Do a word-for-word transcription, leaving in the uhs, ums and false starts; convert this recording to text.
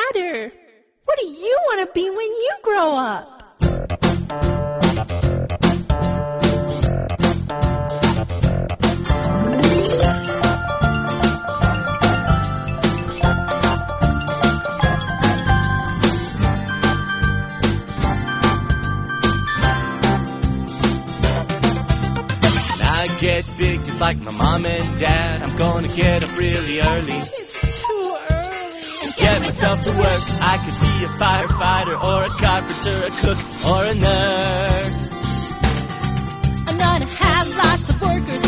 matter? What do you want to be when you grow up? Get big just like my mom and dad. I'm gonna get up really early. It's too early. And get myself to work. I could be a firefighter or a carpenter, a cook or a nurse. I'm gonna have lots of workers